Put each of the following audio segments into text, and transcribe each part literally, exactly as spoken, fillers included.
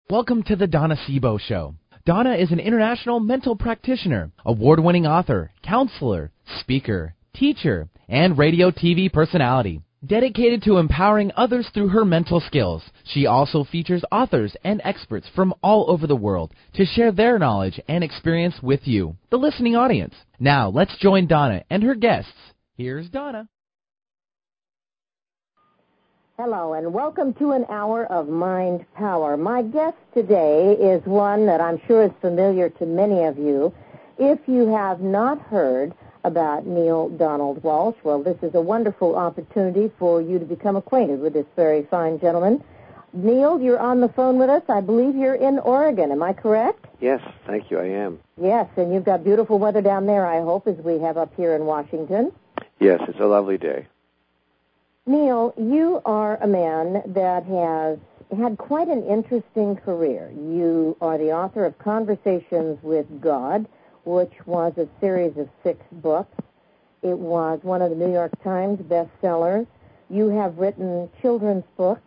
Welcome to the Donna Sebo Show. Donna is an international mental practitioner, award-winning author, counselor, speaker, teacher, and radio T V personality. Dedicated to empowering others through her mental skills, she also features authors and experts from all over the world to share their knowledge and experience with you, the listening audience. Now, let's join Donna and her guests. Here's Donna. Hello, and welcome to an hour of Mind Power. My guest today is one that I'm sure is familiar to many of you. If you have not heard about Neale Donald Walsch, well, this is a wonderful opportunity for you to become acquainted with this very fine gentleman. Neale, you're on the phone with us. I believe you're in Oregon. Am I correct? Yes, thank you. I am. Yes, and you've got beautiful weather down there, I hope, as we have up here in Washington. Yes, it's a lovely day. Neale, you are a man that has had quite an interesting career. You are the author of Conversations with God, which was a series of six books. It was one of the New York Times bestsellers. You have written children's books,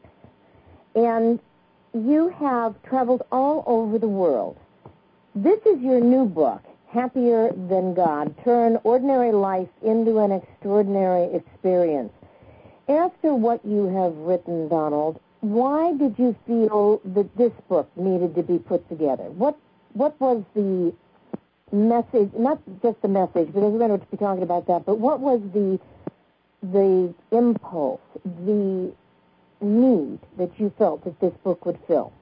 and you have traveled all over the world. This is your new book, Happier Than God, Turn Ordinary Life into an Extraordinary Experience. After what you have written, Donald, why did you feel that this book needed to be put together? What what was the message, not just the message, because we're going to be talking about that, but what was the the impulse, the need that you felt that this book would fill?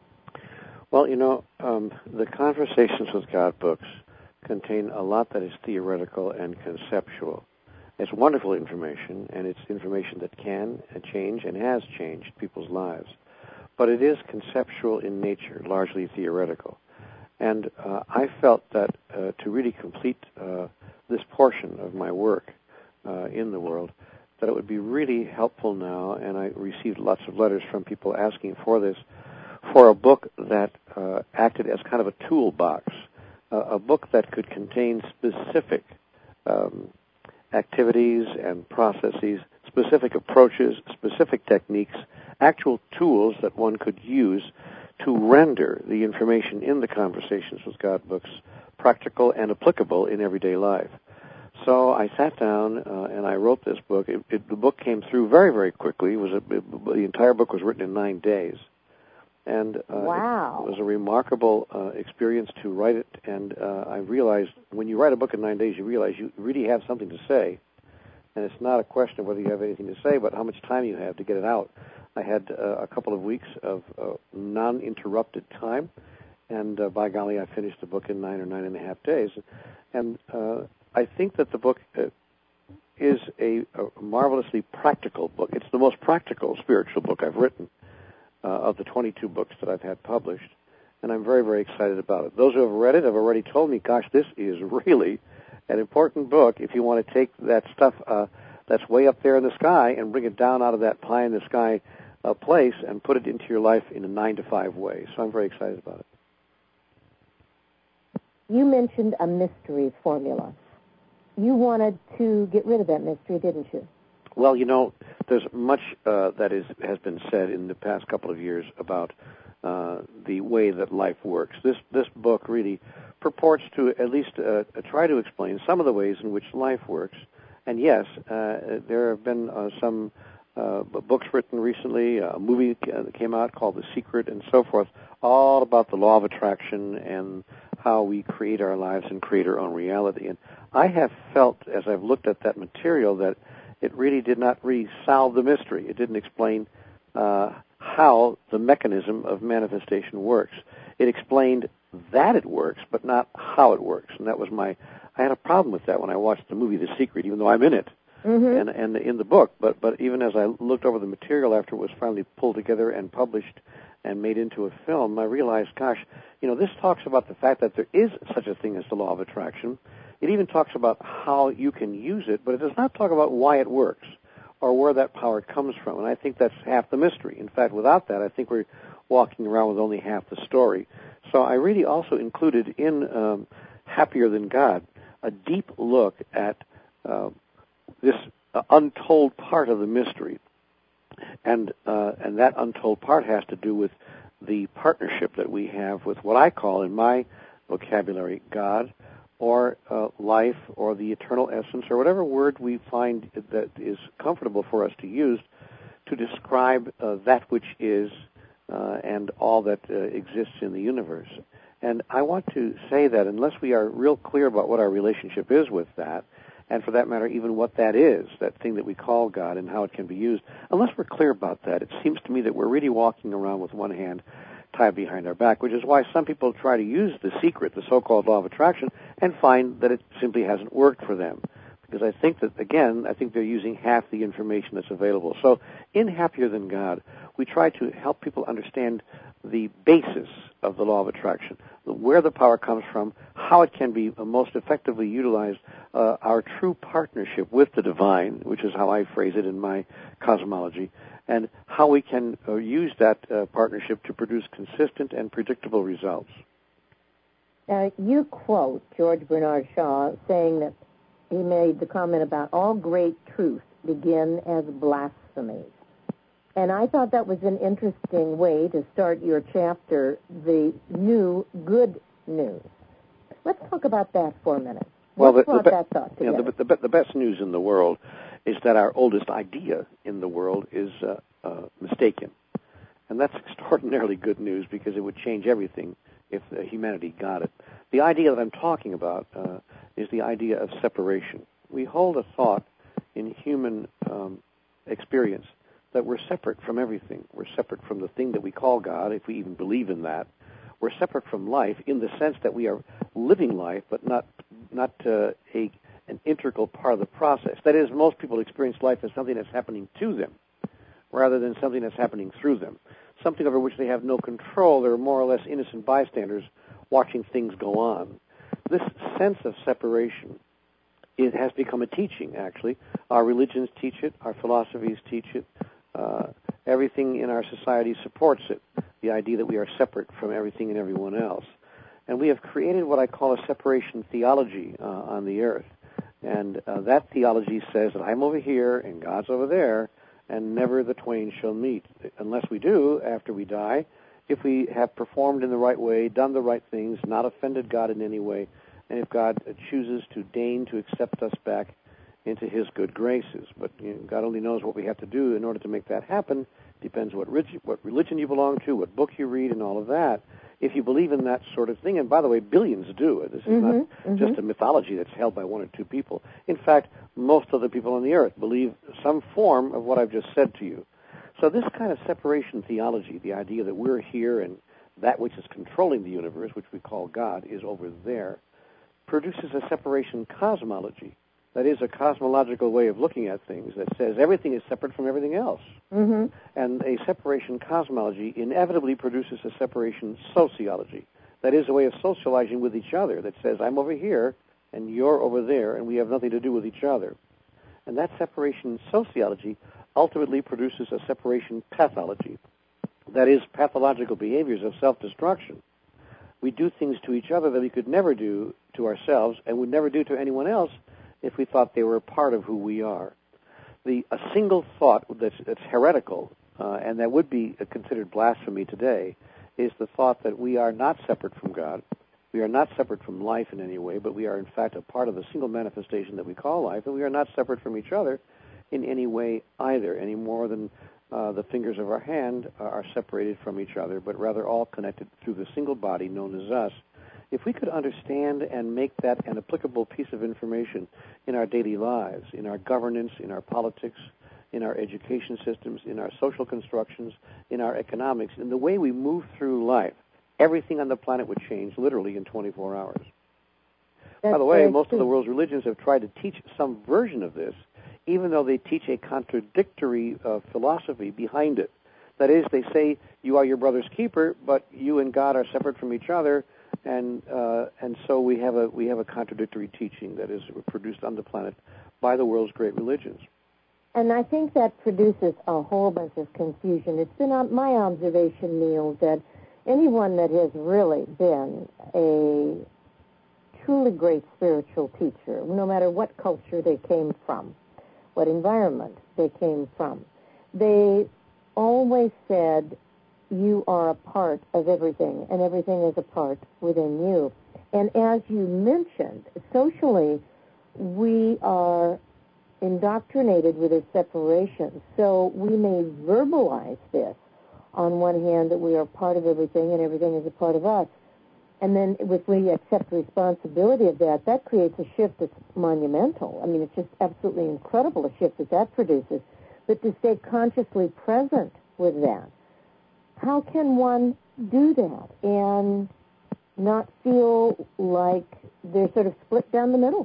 Well, you know, um, the Conversations with God books contain a lot that is theoretical and conceptual. It's wonderful information, and it's information that can change and has changed people's lives. But it is conceptual in nature, largely theoretical. And uh, I felt that uh, to really complete uh, this portion of my work uh, in the world, that it would be really helpful now, and I received lots of letters from people asking for this, for a book that uh, acted as kind of a toolbox, uh, a book that could contain specific um activities and processes, specific approaches, specific techniques, actual tools that one could use to render the information in the Conversations with God books practical and applicable in everyday life. So I sat down uh, and I wrote this book. It, it, the book came through very, very quickly. It was a, it, the entire book was written in nine days. And uh, wow. it was a remarkable uh, experience to write it, and uh, I realized when you write a book in nine days, you realize you really have something to say, and it's not a question of whether you have anything to say, but how much time you have to get it out. I had uh, a couple of weeks of uh, non-interrupted time, and uh, by golly, I finished the book in nine or nine and a half days. And uh, I think that the book uh, is a, a marvelously practical book. It's the most practical spiritual book I've written. Uh, of the twenty-two books that I've had published, and I'm very, very excited about it. Those who have read it have already told me, gosh, this is really an important book if you want to take that stuff uh, that's way up there in the sky and bring it down out of that pie-in-the-sky uh, place and put it into your life in a nine-to-five way. So I'm very excited about it. You mentioned a mystery formula. You wanted to get rid of that mystery, didn't you? Well, you know, there's much uh, that is has been said in the past couple of years about uh, the way that life works. This this book really purports to at least uh, try to explain some of the ways in which life works. And yes, uh, there have been uh, some uh, books written recently, a movie that came out called The Secret and so forth, all about the law of attraction and how we create our lives and create our own reality. And I have felt, as I've looked at that material, that it really did not really solve the mystery. It didn't explain uh, how the mechanism of manifestation works. It explained that it works, but not how it works. And that was my, I had a problem with that when I watched the movie The Secret, even though I'm in it mm-hmm. and, and in the book. But, but even as I looked over the material after it was finally pulled together and published and made into a film, I realized, gosh, you know, this talks about the fact that there is such a thing as the law of attraction. It even talks about how you can use it, but it does not talk about why it works or where that power comes from. And I think that's half the mystery. In fact, without that, I think we're walking around with only half the story. So I really also included in um, Happier Than God a deep look at uh, this uh, untold part of the mystery. And uh, and that untold part has to do with the partnership that we have with what I call in my vocabulary God, or uh, life, or the eternal essence, or whatever word we find that is comfortable for us to use to describe uh, that which is uh, and all that uh, exists in the universe. And I want to say that unless we are real clear about what our relationship is with that, and for that matter, even what that is, that thing that we call God and how it can be used, unless we're clear about that, it seems to me that we're really walking around with one hand tied behind our back, which is why some people try to use the secret, the so-called law of attraction, and find that it simply hasn't worked for them. Because I think that, again, I think they're using half the information that's available. So in Happier Than God, we try to help people understand the basis of the law of attraction, where the power comes from, how it can be most effectively utilized, uh, our true partnership with the divine, which is how I phrase it in my cosmology, and how we can uh, use that uh, partnership to produce consistent and predictable results. Uh, you quote George Bernard Shaw saying that he made the comment about all great truths begin as blasphemies. And I thought that was an interesting way to start your chapter, the new good news. Let's talk about that for a minute. Well, What the, brought the, that thought together? You know, the, the, the best news in the world is that our oldest idea in the world is uh, uh, mistaken. And that's extraordinarily good news because it would change everything if uh, humanity got it. The idea that I'm talking about uh, is the idea of separation. We hold a thought in human um, experience that we're separate from everything. We're separate from the thing that we call God, if we even believe in that. We're separate from life in the sense that we are living life, but not not uh, a an integral part of the process. That is, most people experience life as something that's happening to them, rather than something that's happening through them, something over which they have no control. They're more or less innocent bystanders watching things go on. This sense of separation, it has become a teaching, actually. Our religions teach it. Our philosophies teach it. Uh, everything in our society supports it, the idea that we are separate from everything and everyone else. And we have created what I call a separation theology uh, on the earth. And uh, that theology says that I'm over here and God's over there, and never the twain shall meet, unless we do, after we die, if we have performed in the right way, done the right things, not offended God in any way, and if God chooses to deign to accept us back into his good graces. But you know, God only knows what we have to do in order to make that happen. Depends what, relig- what religion you belong to, what book you read, and all of that. If you believe in that sort of thing, and by the way, billions do. This is mm-hmm, not mm-hmm. just a mythology that's held by one or two people. In fact, most of the people on the earth believe some form of what I've just said to you. So this kind of separation theology, the idea that we're here and that which is controlling the universe, which we call God, is over there, produces a separation cosmology. That is a cosmological way of looking at things that says everything is separate from everything else. Mm-hmm. And a separation cosmology inevitably produces a separation sociology. That is a way of socializing with each other that says I'm over here and you're over there and we have nothing to do with each other. And that separation sociology ultimately produces a separation pathology. That is, pathological behaviors of self-destruction. We do things to each other that we could never do to ourselves and would never do to anyone else if we thought they were a part of who we are. The a single thought that's, that's heretical, uh, and that would be considered blasphemy today, is the thought that we are not separate from God. We are not separate from life in any way, but we are in fact a part of the single manifestation that we call life, and we are not separate from each other in any way either, any more than uh, the fingers of our hand are separated from each other, but rather all connected through the single body known as us. If we could understand and make that an applicable piece of information in our daily lives, in our governance, in our politics, in our education systems, in our social constructions, in our economics, in the way we move through life, everything on the planet would change literally in twenty-four hours. That's By the way, most true. of the world's religions have tried to teach some version of this, even though they teach a contradictory uh, philosophy behind it. That is, they say you are your brother's keeper, but you and God are separate from each other, and uh, and so we have a we have a contradictory teaching that is produced on the planet by the world's great religions. And I think that produces a whole bunch of confusion. It's been my observation, Neil, that anyone that has really been a truly great spiritual teacher, no matter what culture they came from, what environment they came from, they always said you are a part of everything, and everything is a part within you. And as you mentioned, socially, we are indoctrinated with a separation. So we may verbalize this on one hand, that we are part of everything and everything is a part of us. And then if we accept responsibility of that, that creates a shift that's monumental. I mean, it's just absolutely incredible, a shift that that produces. But to stay consciously present with that, how can one do that and not feel like they're sort of split down the middle?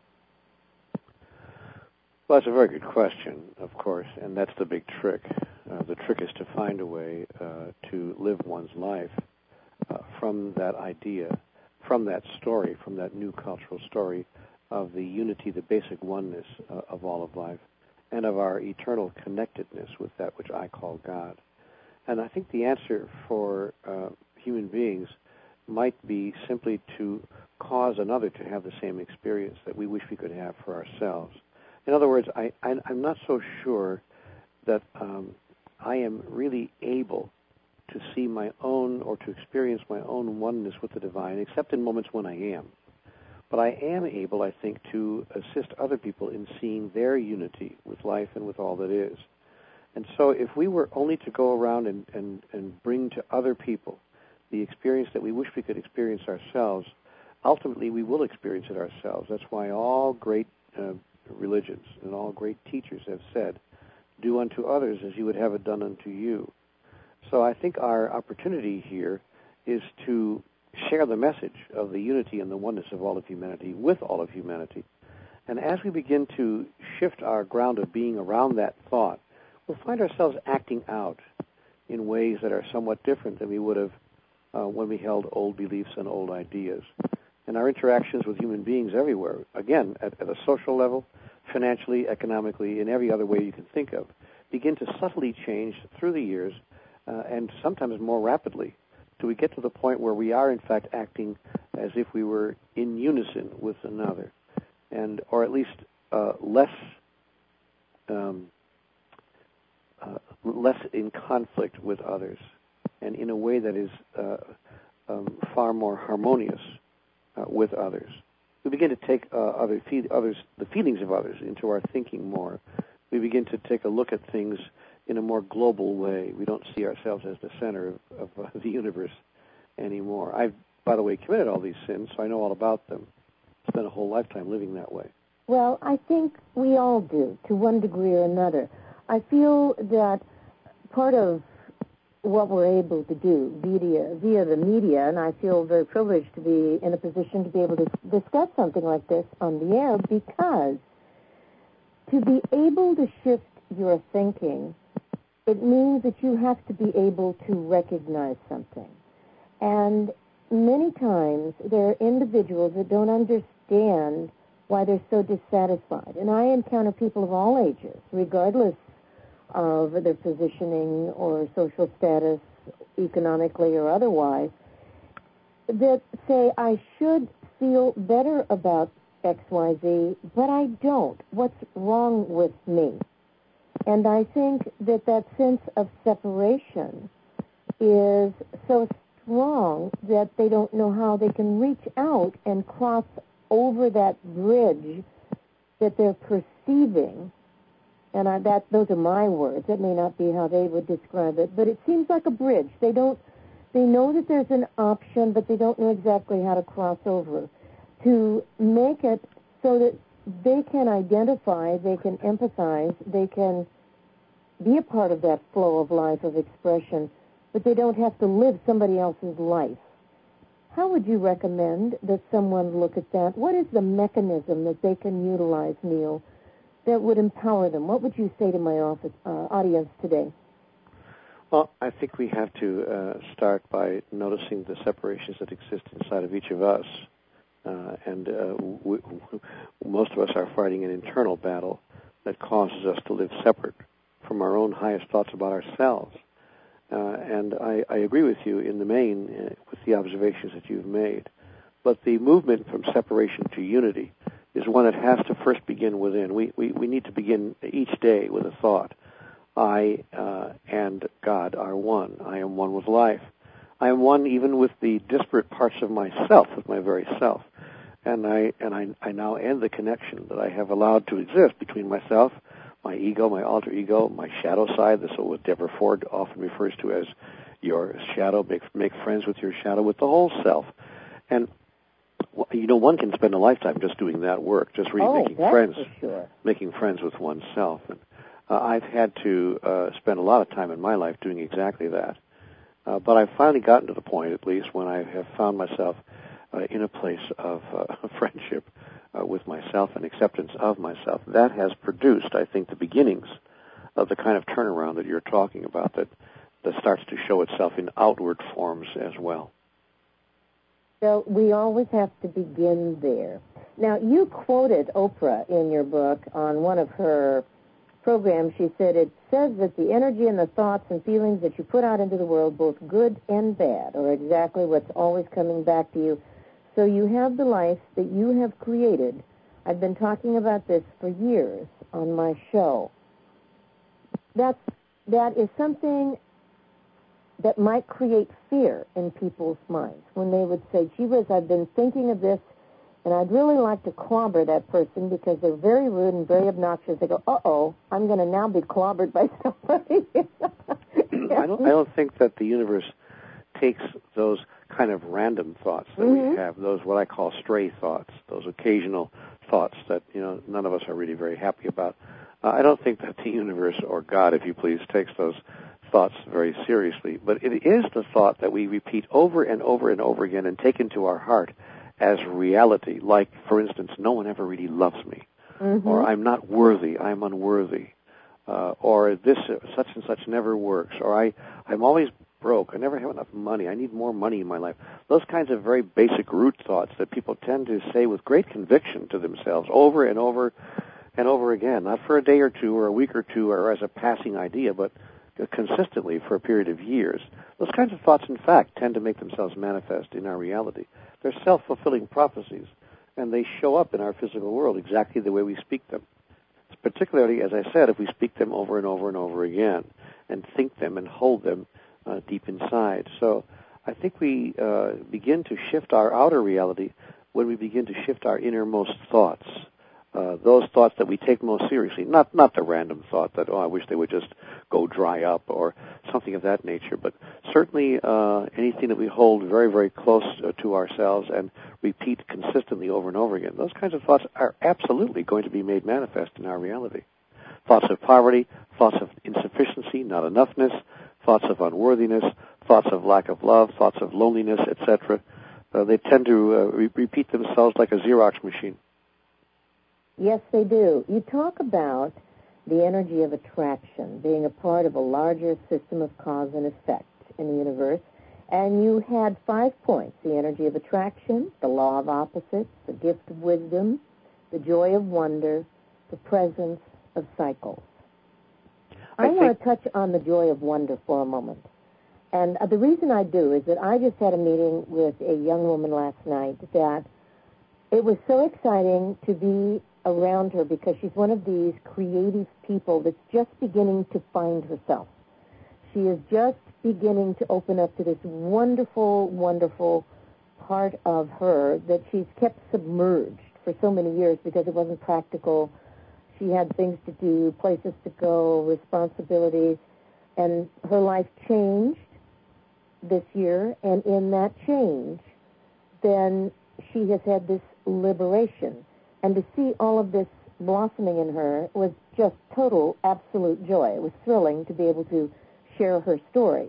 Well, that's a very good question, of course, and that's the big trick. Uh, the trick is to find a way uh, to live one's life uh, from that idea, from that story, from that new cultural story of the unity, the basic oneness uh, of all of life, and of our eternal connectedness with that which I call God. And I think the answer for uh, human beings might be simply to cause another to have the same experience that we wish we could have for ourselves. In other words, I, I, I'm not so sure that um, I am really able to see my own or to experience my own oneness with the divine, except in moments when I am. But I am able, I think, to assist other people in seeing their unity with life and with all that is. And so if we were only to go around and, and, and bring to other people the experience that we wish we could experience ourselves, ultimately we will experience it ourselves. That's why all great uh, religions and all great teachers have said, do unto others as you would have it done unto you. So I think our opportunity here is to share the message of the unity and the oneness of all of humanity with all of humanity. And as we begin to shift our ground of being around that thought, we'll find ourselves acting out in ways that are somewhat different than we would have uh, when we held old beliefs and old ideas. And our interactions with human beings everywhere, again, at, at a social level, financially, economically, in every other way you can think of, begin to subtly change through the years uh, and sometimes more rapidly till we get to the point where we are, in fact, acting as if we were in unison with another, and or at least uh, less um, uh, less in conflict with others, and in a way that is uh, um, far more harmonious uh, with others. We begin to take uh, other fe- others, the feelings of others, into our thinking more. We begin to take a look at things in a more global way. We don't see ourselves as the center of, of uh, the universe anymore. I've, by the way, committed all these sins, so I know all about them. Spent a whole lifetime living that way. Well, I think we all do, to one degree or another. I feel that part of what we're able to do via, via the media, and I feel very privileged to be in a position to be able to discuss something like this on the air, because to be able to shift your thinking, it means that you have to be able to recognize something. And many times there are individuals that don't understand why they're so dissatisfied. And I encounter people of all ages, regardless of their positioning or social status, economically or otherwise, that say, I should feel better about X Y Z, but I don't. What's wrong with me? And I think that that sense of separation is so strong that they don't know how they can reach out and cross over that bridge that they're perceiving. And I, that those are my words. That may not be how they would describe it, but it seems like a bridge. They don't. They know that there's an option, but they don't know exactly how to cross over. To make it so that they can identify, they can empathize, they can be a part of that flow of life, of expression, but they don't have to live somebody else's life. How would you recommend that someone look at that? What is the mechanism that they can utilize, Neil, that would empower them? What would you say to my office, uh, audience today? Well, I think we have to uh, start by noticing the separations that exist inside of each of us. Uh, and uh, we, most of us are fighting an internal battle that causes us to live separate from our own highest thoughts about ourselves. Uh, and I, I agree with you in the main uh, with the observations that you've made. But the movement from separation to unity is one that has to first begin within. We, we, we need to begin each day with a thought. I uh, and God are one. I am one with life. I am one even with the disparate parts of myself, with my very self. And I and I, I now end the connection that I have allowed to exist between myself, my ego, my alter ego, my shadow side. This is what Deborah Ford often refers to as your shadow. Make, make friends with your shadow, with the whole self. And, you know, one can spend a lifetime just doing that work, just really oh, making that's friends, for sure. making friends with oneself. And uh, I've had to uh, spend a lot of time in my life doing exactly that. Uh, but I've finally gotten to the point, at least, when I have found myself uh, in a place of uh, friendship uh, with myself and acceptance of myself. That has produced, I think, the beginnings of the kind of turnaround that you're talking about that, that starts to show itself in outward forms as well. So we always have to begin there. Now, you quoted Oprah in your book on one of her program. She said, it says that the energy and the thoughts and feelings that you put out into the world, both good and bad, are exactly what's always coming back to you. So you have the life that you have created. I've been talking about this for years on my show. That's, that is something that might create fear in people's minds when they would say, gee whiz, I've been thinking of this, and I'd really like to clobber that person because they're very rude and very obnoxious. They go, uh-oh, I'm going to now be clobbered by somebody. I don't I don't think that the universe takes those kind of random thoughts that mm-hmm. we have, those what I call stray thoughts, those occasional thoughts that, you know, none of us are really very happy about. Uh, I don't think that the universe, or God, if you please, takes those thoughts very seriously. But it is the thought that we repeat over and over and over again and take into our heart as reality, like, for instance, no one ever really loves me, mm-hmm. or I'm not worthy, I'm unworthy, uh, or this uh, such and such never works, or I, I'm always broke, I never have enough money, I need more money in my life. Those kinds of very basic root thoughts that people tend to say with great conviction to themselves over and over and over again, not for a day or two or a week or two or as a passing idea, but consistently for a period of years. Those kinds of thoughts, in fact, tend to make themselves manifest in our reality. They're self-fulfilling prophecies, and they show up in our physical world exactly the way we speak them. Particularly, as I said, if we speak them over and over and over again and think them and hold them uh, deep inside. So I think we uh, begin to shift our outer reality when we begin to shift our innermost thoughts. Uh, those thoughts that we take most seriously, not not the random thought that, oh, I wish they would just go dry up or something of that nature, but certainly uh, anything that we hold very, very close uh, to ourselves and repeat consistently over and over again. Those kinds of thoughts are absolutely going to be made manifest in our reality. Thoughts of poverty, thoughts of insufficiency, not enoughness, thoughts of unworthiness, thoughts of lack of love, thoughts of loneliness, et cetera. Uh, they tend to uh, re- repeat themselves like a Xerox machine. Yes, they do. You talk about the energy of attraction being a part of a larger system of cause and effect in the universe, and you had five points: the energy of attraction, the law of opposites, the gift of wisdom, the joy of wonder, the presence of cycles. I, I want to touch on the joy of wonder for a moment. And uh, the reason I do is that I just had a meeting with a young woman last night that it was so exciting to be around her because she's one of these creative people that's just beginning to find herself. She is just beginning to open up to this wonderful, wonderful part of her that she's kept submerged for so many years because it wasn't practical. She had things to do, places to go, responsibilities, and her life changed this year, and in that change, then she has had this liberation. And to see all of this blossoming in her was just total, absolute joy. It was thrilling to be able to share her story.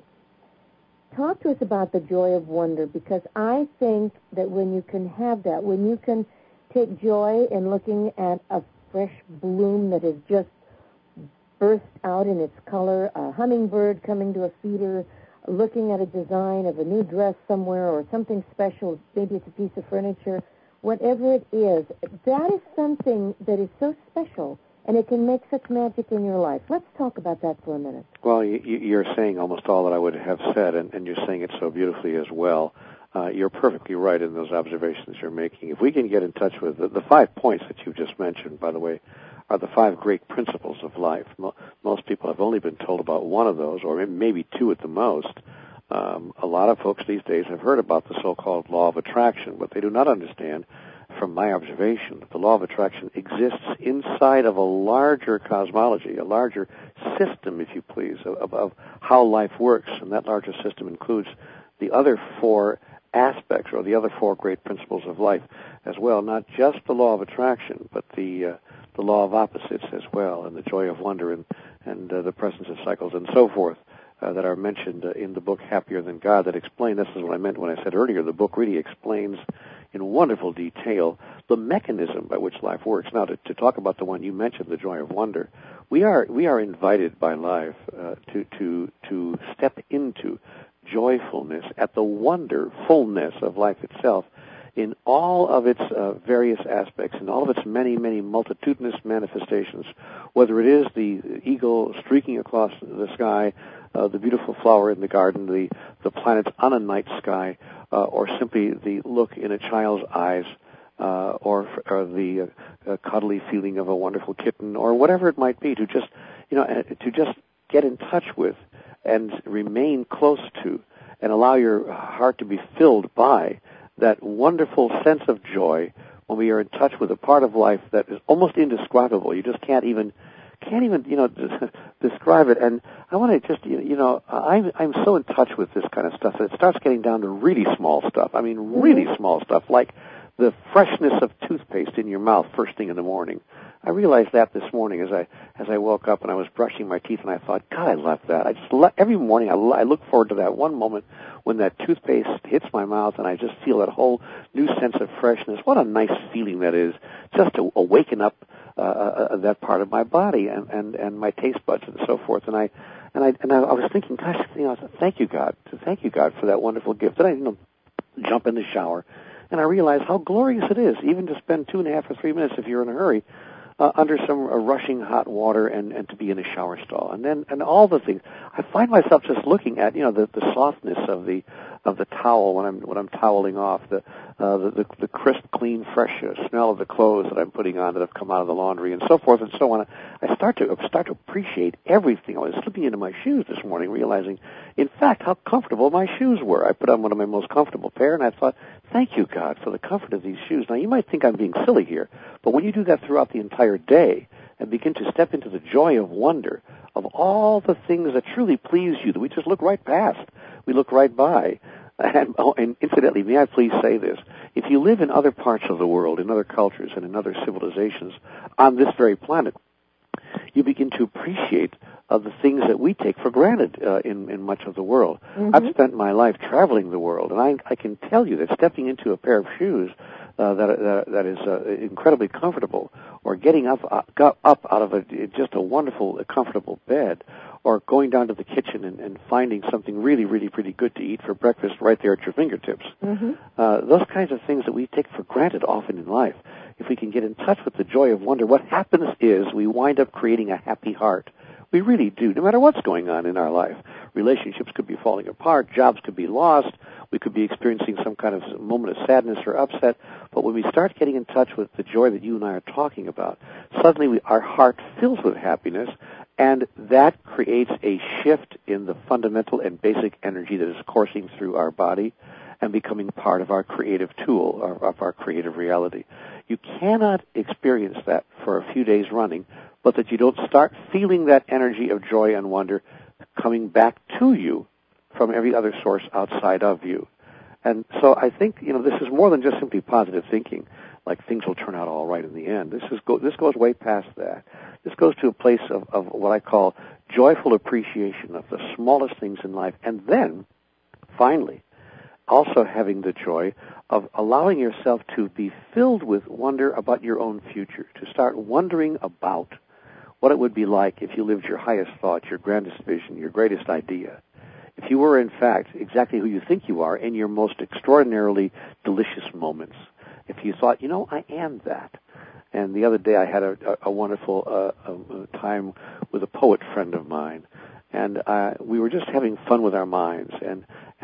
Talk to us about the joy of wonder, because I think that when you can have that, when you can take joy in looking at a fresh bloom that has just burst out in its color, a hummingbird coming to a feeder, looking at a design of a new dress somewhere or something special, maybe it's a piece of furniture, whatever it is, that is something that is so special, and it can make such magic in your life. Let's talk about that for a minute. Well, you're saying almost all that I would have said, and you're saying it so beautifully as well. Uh, you're perfectly right in those observations you're making. If we can get in touch with the, the five points that you just mentioned, by the way, are the five great principles of life. Most people have only been told about one of those, or maybe two at the most. Um, a lot of folks these days have heard about the so-called law of attraction, but they do not understand, from my observation, that the law of attraction exists inside of a larger cosmology, a larger system, if you please, of, of how life works. And that larger system includes the other four aspects, or the other four great principles of life as well, not just the law of attraction, but the uh, the law of opposites as well, and the joy of wonder, and, and uh, the presence of cycles, and so forth. Uh, that are mentioned uh, in the book Happier Than God, that explain, this is what I meant when I said earlier, the book really explains in wonderful detail the mechanism by which life works. Now, to, to talk about the one you mentioned, the joy of wonder, we are we are invited by life uh, to, to, to step into joyfulness at the wonderfulness of life itself in all of its uh, various aspects, in all of its many, many multitudinous manifestations, whether it is the eagle streaking across the sky, uh, the beautiful flower in the garden, the, the planets on a night sky, uh, or simply the look in a child's eyes, uh, or, or the uh, uh, cuddly feeling of a wonderful kitten, or whatever it might be, to just, you know, uh, to just get in touch with and remain close to and allow your heart to be filled by that wonderful sense of joy when we are in touch with a part of life that is almost indescribable. You just can't even, can't even, you know, describe it. And I want to just, you know, I'm I'm so in touch with this kind of stuff that it starts getting down to really small stuff. I mean, really small stuff, like the freshness of toothpaste in your mouth first thing in the morning. I realized that this morning as I as I woke up and I was brushing my teeth, and I thought, God, I love that. I just lo- every morning I, lo- I look forward to that one moment when that toothpaste hits my mouth, and I just feel that whole new sense of freshness. What a nice feeling that is, just to awaken up uh, uh, that part of my body and, and, and my taste buds and so forth. And I and I and I, I was thinking, gosh, you know, thank you, God, thank you, God, for that wonderful gift. Then I, you know, jump in the shower, and I realize how glorious it is, even to spend two and a half or three minutes if you're in a hurry. Uh, under some uh, rushing hot water, and, and to be in a shower stall, and then and all the things. I find myself just looking at, you know, the, the softness of the of the towel when I'm when I'm toweling off, the uh, the, the the crisp, clean, fresh uh, smell of the clothes that I'm putting on that have come out of the laundry, and so forth and so on. I start to start to appreciate everything. I was slipping into my shoes this morning, realizing, in fact, how comfortable my shoes were. I put on one of my most comfortable pair, and I thought, thank you, God, for the comfort of these shoes. Now, you might think I'm being silly here, but when you do that throughout the entire day and begin to step into the joy of wonder of all the things that truly please you, that we just look right past, we look right by. And, oh, and incidentally, may I please say this? If you live in other parts of the world, in other cultures, and in other civilizations on this very planet, you begin to appreciate uh, the things that we take for granted uh, in, in much of the world. Mm-hmm. I've spent my life traveling the world, and I, I can tell you that stepping into a pair of shoes uh, that, that that is uh, incredibly comfortable, or getting up uh, up out of a, just a wonderful, comfortable bed, or going down to the kitchen and, and finding something really, really, pretty good to eat for breakfast right there at your fingertips. Mm-hmm. Uh, those kinds of things that we take for granted often in life. If we can get in touch with the joy of wonder, what happens is we wind up creating a happy heart. We really do, no matter what's going on in our life. Relationships could be falling apart, jobs could be lost, we could be experiencing some kind of moment of sadness or upset, but when we start getting in touch with the joy that you and I are talking about, suddenly we, our heart fills with happiness, and that creates a shift in the fundamental and basic energy that is coursing through our body and becoming part of our creative tool, of, of our creative reality. You cannot experience that for a few days running, but that you don't start feeling that energy of joy and wonder coming back to you from every other source outside of you. And so I think, you know, this is more than just simply positive thinking, like things will turn out all right in the end. This is go, this goes way past that. This goes to a place of, of what I call joyful appreciation of the smallest things in life, and then, finally, also having the joy of allowing yourself to be filled with wonder about your own future, to start wondering about what it would be like if you lived your highest thought, your grandest vision, your greatest idea. If you were, in fact, exactly who you think you are in your most extraordinarily delicious moments. If you thought, you know, I am that. And the other day I had a, a, a wonderful uh, a, a time with a poet friend of mine. And uh, we were just having fun with our minds. And,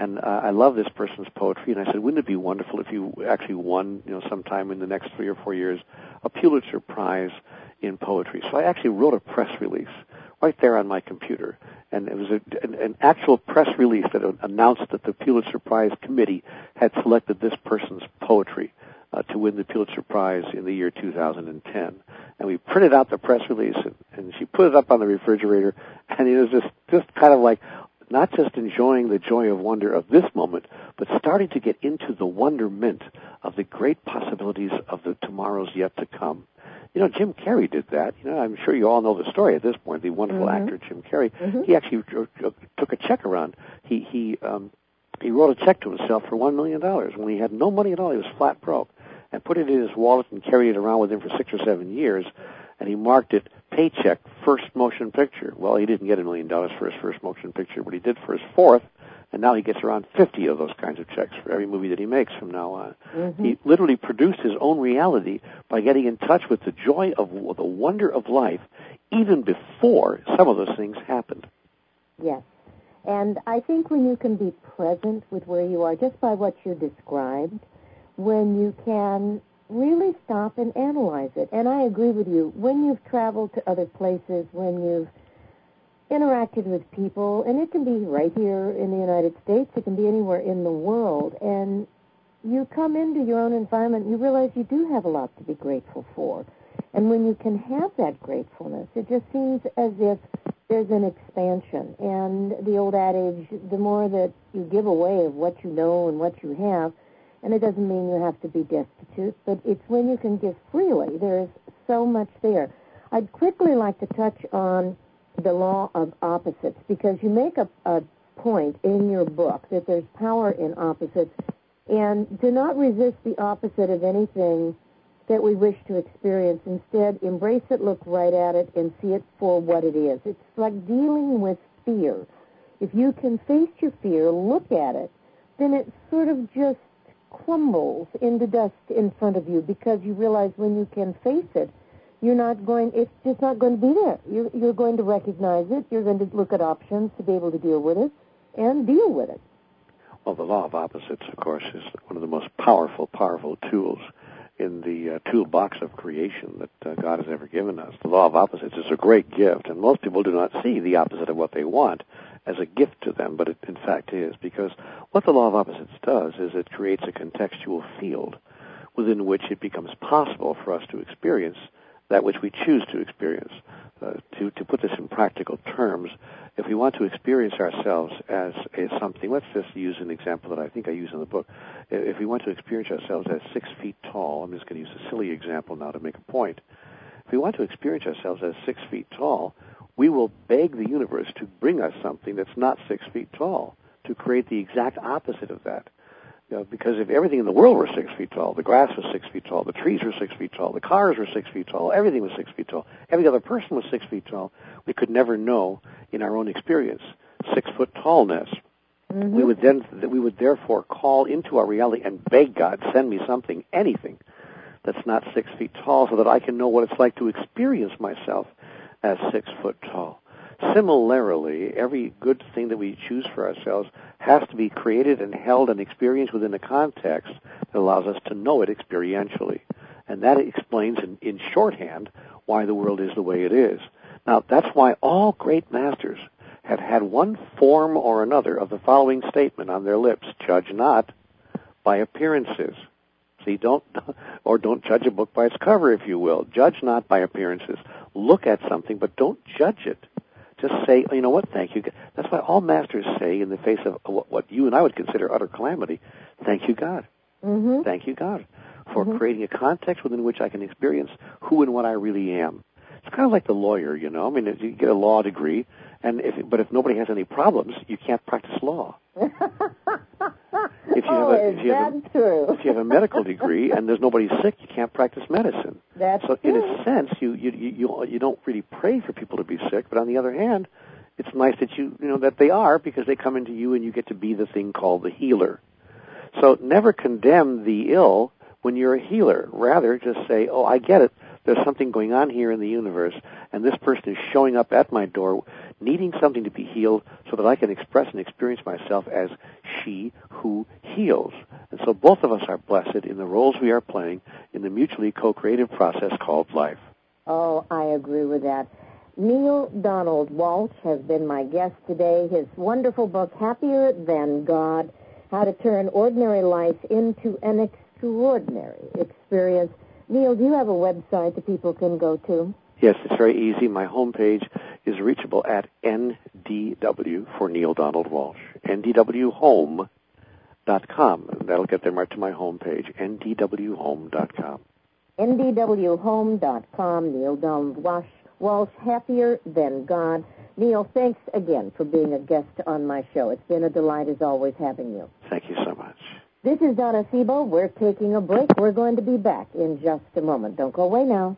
And uh, I love this person's poetry. And I said, wouldn't it be wonderful if you actually won, you know, sometime in the next three or four years, a Pulitzer Prize in poetry? So I actually wrote a press release right there on my computer. And it was a, an, an actual press release that announced that the Pulitzer Prize committee had selected this person's poetry uh, to win the Pulitzer Prize in the year two thousand ten. And we printed out the press release, and, and she put it up on the refrigerator, and it was just, just kind of like not just enjoying the joy of wonder of this moment, but starting to get into the wonderment of the great possibilities of the tomorrows yet to come. You know, Jim Carrey did that. You know, I'm sure you all know the story at this point. The wonderful mm-hmm. actor Jim Carrey. Mm-hmm. He actually took a check around. He he um, he wrote a check to himself for one million dollars when he had no money at all. He was flat broke, and put it in his wallet and carried it around with him for six or seven years. And he marked it paycheck first motion picture. Well, he didn't get a million dollars for his first motion picture, but he did for his fourth. And now he gets around fifty of those kinds of checks for every movie that he makes from now on. Mm-hmm. He literally produced his own reality by getting in touch with the joy of the wonder of life even before some of those things happened. Yes. And I think when you can be present with where you are, just by what you described, when you can really stop and analyze it. And I agree with you. When you've traveled to other places, when you've interacted with people, and it can be right here in the United States, it can be anywhere in the world, and you come into your own environment, you realize you do have a lot to be grateful for. And when you can have that gratefulness, it just seems as if there's an expansion. And the old adage, the more that you give away of what you know and what you have, and it doesn't mean you have to be destitute, but it's when you can give freely. There's so much there. I'd quickly like to touch on the law of opposites, because you make a, a point in your book that there's power in opposites, and do not resist the opposite of anything that we wish to experience. Instead, embrace it, look right at it, and see it for what it is. It's like dealing with fear. If you can face your fear, look at it, then it sort of just crumbles into dust in front of you, because you realize when you can face it, you're not going, it's just not going to be there. You're, you're going to recognize it. You're going to look at options to be able to deal with it and deal with it. Well, the law of opposites, of course, is one of the most powerful, powerful tools in the uh, toolbox of creation that uh, God has ever given us. The law of opposites is a great gift, and most people do not see the opposite of what they want as a gift to them, but it in fact is, because what the law of opposites does is it creates a contextual field within which it becomes possible for us to experience that which we choose to experience. Uh, to, to put this in practical terms, if we want to experience ourselves as, as something, let's just use an example that I think I use in the book. If we want to experience ourselves as six feet tall, I'm just going to use a silly example now to make a point. If we want to experience ourselves as six feet tall, we will beg the universe to bring us something that's not six feet tall, to create the exact opposite of that. You know, because if everything in the world were six feet tall, the grass was six feet tall, the trees were six feet tall, the cars were six feet tall, everything was six feet tall, every other person was six feet tall, we could never know in our own experience six-foot tallness. Mm-hmm. We would then, we would therefore call into our reality and beg God, send me something, anything, that's not six feet tall, so that I can know what it's like to experience myself as six foot tall. Similarly, every good thing that we choose for ourselves has to be created and held and experienced within a context that allows us to know it experientially. And that explains in, in shorthand why the world is the way it is. Now, that's why all great masters have had one form or another of the following statement on their lips: judge not by appearances. See, don't, or don't judge a book by its cover, if you will. Judge not by appearances. Look at something, but don't judge it. Just say, you know what, thank you. That's why all masters say, in the face of what you and I would consider utter calamity, thank you, God. Mm-hmm. Thank you, God, for mm-hmm. creating a context within which I can experience who and what I really am. It's kind of like the lawyer, you know. I mean, you get a law degree, and if, but if nobody has any problems, you can't practice law. If you oh, have a, is if you that have a, true? If you have a medical degree and there's nobody sick, you can't practice medicine. That's so true. in a sense, you, you you you don't really pray for people to be sick, but on the other hand, it's nice that you you know that they are, because they come into you and you get to be the thing called the healer. So never condemn the ill when you're a healer. Rather, just say, "Oh, I get it. There's something going on here in the universe, and this person is showing up at my door, needing something to be healed, so that I can express and experience myself as she who heals. And so both of us are blessed in the roles we are playing in the mutually co-creative process called life. Oh, I agree with that. Neale Donald Walsch has been my guest today. His wonderful book, Happier Than God, How to Turn Ordinary Life into an Extraordinary Experience. Neale, do you have a website that people can go to? Yes, it's very easy. My homepage is reachable at N D W for Neale Donald Walsch, N D W home dot com. That'll get them right to my homepage, N D W home dot com. N D W home dot com, Neale Donald Walsch, Walsch, Happier Than God. Neale, thanks again for being a guest on my show. It's been a delight, as always, having you. Thank you so much. This is Donna Sebo. We're taking a break. We're going to be back in just a moment. Don't go away now.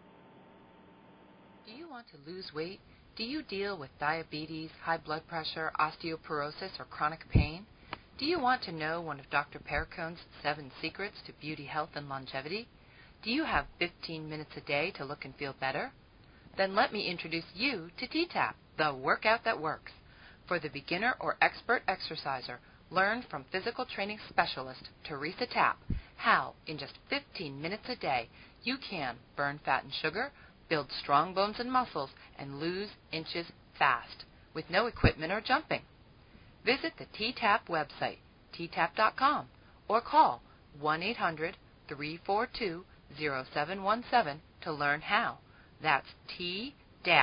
Do you want to lose weight? Do you deal with diabetes, high blood pressure, osteoporosis, or chronic pain? Do you want to know one of Doctor Perricone's seven secrets to beauty, health, and longevity? Do you have fifteen minutes a day to look and feel better? Then let me introduce you to T TAP, the workout that works. For the beginner or expert exerciser, learn from physical training specialist Teresa Tapp how, in just fifteen minutes a day, you can burn fat and sugar, build strong bones and muscles, and lose inches fast, with no equipment or jumping. Visit the T TAP website, T tap dot com, or call one eight hundred, three four two, zero seven one seven to learn how. That's T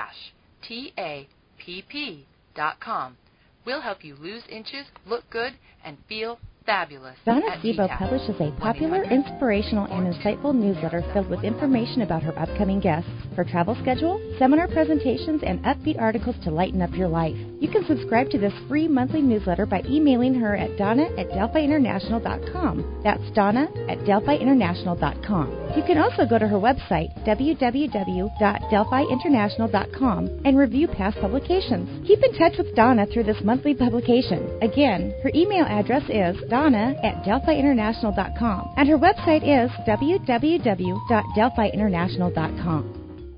T A P P dot com. We'll help you lose inches, look good, and feel fabulous. Donna at Sebo T TAP. publishes a popular, inspirational, and insightful newsletter filled with information about her upcoming guests, her travel schedule, seminar presentations, and upbeat articles to lighten up your life. You can subscribe to this free monthly newsletter by emailing her at donna at delphi international dot com. That's Donna at delphi international dot com. You can also go to her website, w w w dot delphi international dot com, and review past publications. Keep in touch with Donna through this monthly publication. Again, her email address is donna at delphi international dot com, and her website is w w w dot delphi international dot com.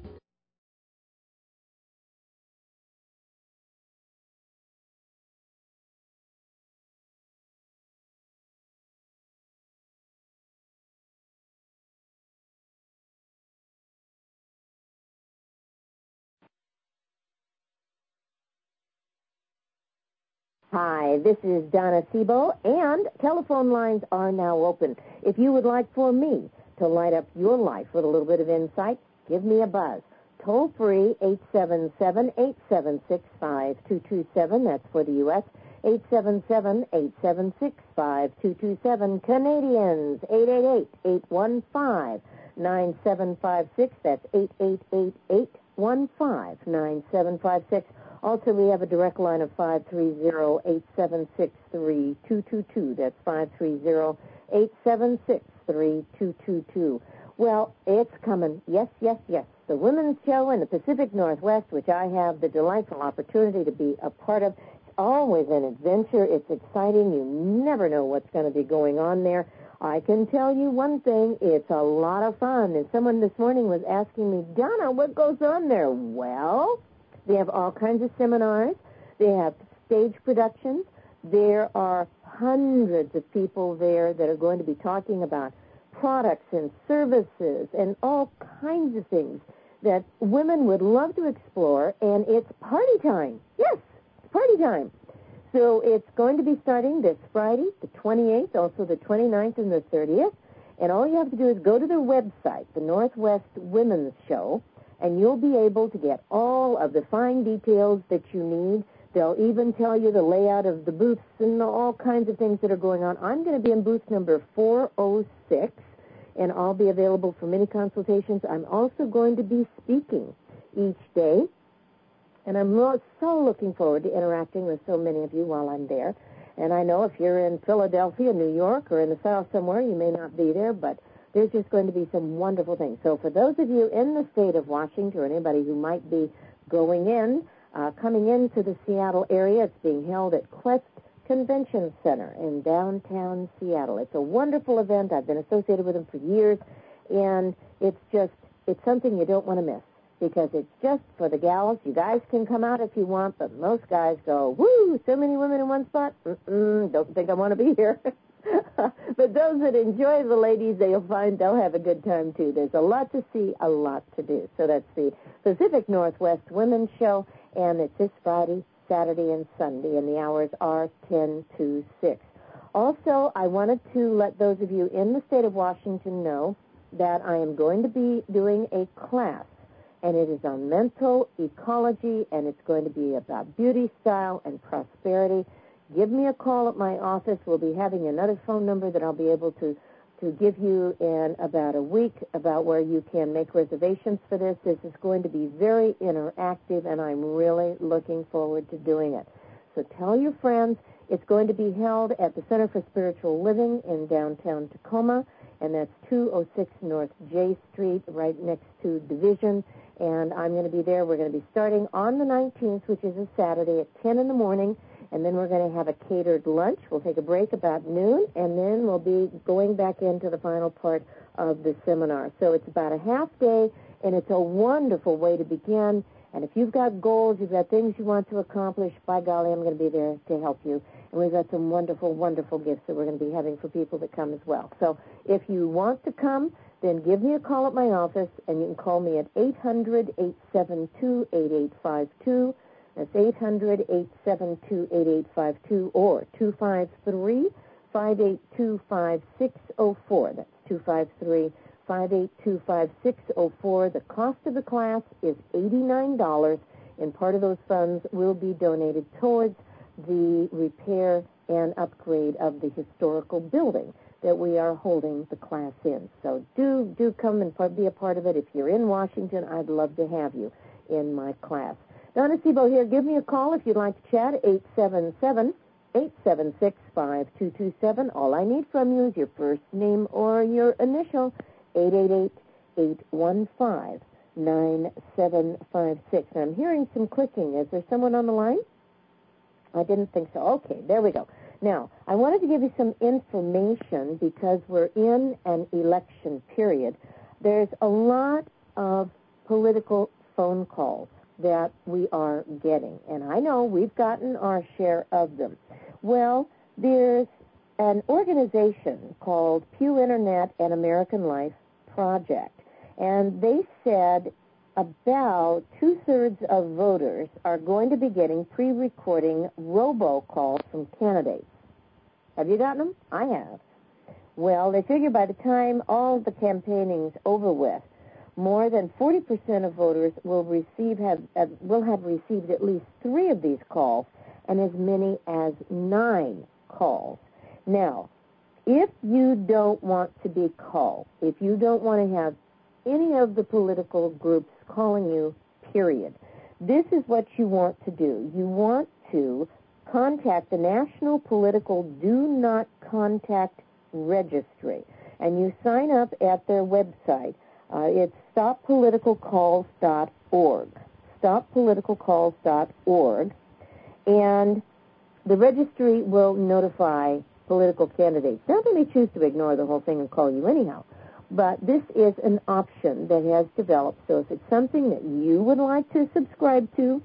Hi, this is Donna Sebo, and telephone lines are now open. If you would like for me to light up your life with a little bit of insight, give me a buzz. Toll free, eight seven seven, eight seven six, five two two seven. That's for the U S eight seven seven, eight seven six, five two two seven. Canadians, eight eight eight, eight one five, nine seven five six. That's eight eight eight, eight one five, nine seven five six. Also, we have a direct line of five three zero, eight seven six, three two two two. That's five three zero, eight seven six, three two two two. Well, it's coming. Yes, yes, yes. The Women's Show in the Pacific Northwest, which I have the delightful opportunity to be a part of. It's always an adventure. It's exciting. You never know what's going to be going on there. I can tell you one thing. It's a lot of fun. And someone this morning was asking me, Donna, what goes on there? Well, they have all kinds of seminars. They have stage productions. There are hundreds of people there that are going to be talking about products and services and all kinds of things that women would love to explore, and it's party time. Yes, it's party time. So it's going to be starting this Friday, the twenty-eighth, also the twenty-ninth and the thirtieth, and all you have to do is go to their website, the Northwest Women's Show, and you'll be able to get all of the fine details that you need. They'll even tell you the layout of the booths and all kinds of things that are going on. I'm going to be in booth number four oh six, and I'll be available for many consultations. I'm also going to be speaking each day, and I'm lo- so looking forward to interacting with so many of you while I'm there. And I know if you're in Philadelphia, New York, or in the South somewhere, you may not be there, but there's just going to be some wonderful things. So for those of you in the state of Washington, or anybody who might be going in, uh, coming into the Seattle area, it's being held at Quest Convention Center in downtown Seattle. It's a wonderful event. I've been associated with them for years, and it's just, it's something you don't want to miss. because it's just for the gals. You guys can come out if you want, but most guys go, woo, so many women in one spot? Mm-mm, don't think I want to be here. But those that enjoy the ladies, they'll find they'll have a good time, too. There's a lot to see, a lot to do. So that's the Pacific Northwest Women's Show, and it's this Friday, Saturday, and Sunday, and the hours are ten to six. Also, I wanted to let those of you in the state of Washington know that I am going to be doing a class, and it is on mental ecology, and it's going to be about beauty, style, and prosperity. Give me a call at my office. We'll be having another phone number that I'll be able to, to give you in about a week about where you can make reservations for this. This is going to be very interactive, and I'm really looking forward to doing it. So tell your friends. It's going to be held at the Center for Spiritual Living in downtown Tacoma, and that's two oh six North J Street, right next to Division. And I'm going to be there. We're going to be starting on the nineteenth, which is a Saturday, at ten in the morning. And then we're going to have a catered lunch. We'll take a break about noon, and then we'll be going back into the final part of the seminar. So it's about a half day, and it's a wonderful way to begin. And if you've got goals, you've got things you want to accomplish, by golly, I'm going to be there to help you. And we've got some wonderful, wonderful gifts that we're going to be having for people that come as well. So if you want to come, then give me a call at my office, and you can call me at eight hundred, eight seven two, eight eight five two. That's eight hundred, eight seven two, eight eight five two, or two five three, five eight two, five six zero four. That's two five three, five eight two, five six zero four. The cost of the class is eighty-nine dollars, and part of those funds will be donated towards the repair and upgrade of the historical building that we are holding the class in. So do, do come and be a part of it. If you're in Washington, I'd love to have you in my class. Donna Sebo here. Give me a call if you'd like to chat, eight seven seven, eight seven six, five two two seven. All I need from you is your first name or your initial, eight eight eight, eight one five, nine seven five six. I'm hearing some clicking. Is there someone on the line? I didn't think so. Okay, there we go. Now, I wanted to give you some information because we're in an election period. There's a lot of political phone calls that we are getting, and I know we've gotten our share of them. Well, there's an organization called Pew Internet and American Life Project, and they said about two-thirds of voters are going to be getting pre-recording robocalls from candidates. Have you gotten them? I have. Well, they figure by the time all the campaigning's over with, more than forty percent of voters will receive have uh, will have received at least three of these calls, and as many as nine calls. Now, if you don't want to be called, if you don't want to have any of the political groups calling you, period, this is what you want to do. You want to contact the National Political Do Not Contact Registry, and you sign up at their website. Uh, it's stop political calls dot org, stop political calls dot org, and the registry will notify political candidates. Now, they may choose to ignore the whole thing and call you anyhow, but this is an option that has developed, so if it's something that you would like to subscribe to,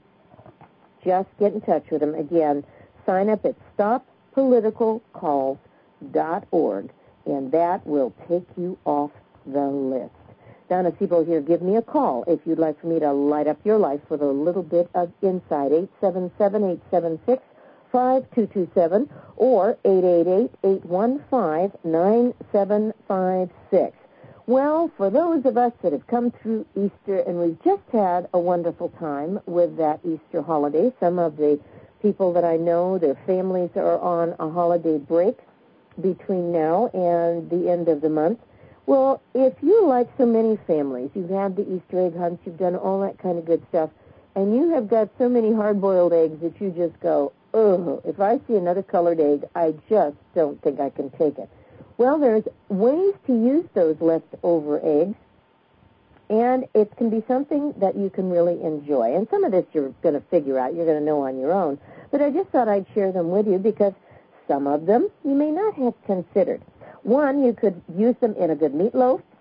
just get in touch with them. Again, sign up at stop political calls dot org, and that will take you off the list. Donna Sebo here. Give me a call if you'd like for me to light up your life with a little bit of insight. eight seven seven, eight seven six, five two two seven or eight eight eight, eight one five, nine seven five six. Well, for those of us that have come through Easter, and we've just had a wonderful time with that Easter holiday, some of the people that I know, their families are on a holiday break between now and the end of the month. Well, if you, like so many families, you've had the Easter egg hunts, you've done all that kind of good stuff, and you have got so many hard-boiled eggs that you just go, oh, if I see another colored egg, I just don't think I can take it. Well, there's ways to use those leftover eggs, and it can be something that you can really enjoy. And some of this you're going to figure out, you're going to know on your own. But I just thought I'd share them with you because some of them you may not have considered. One, you could use them in a good meatloaf.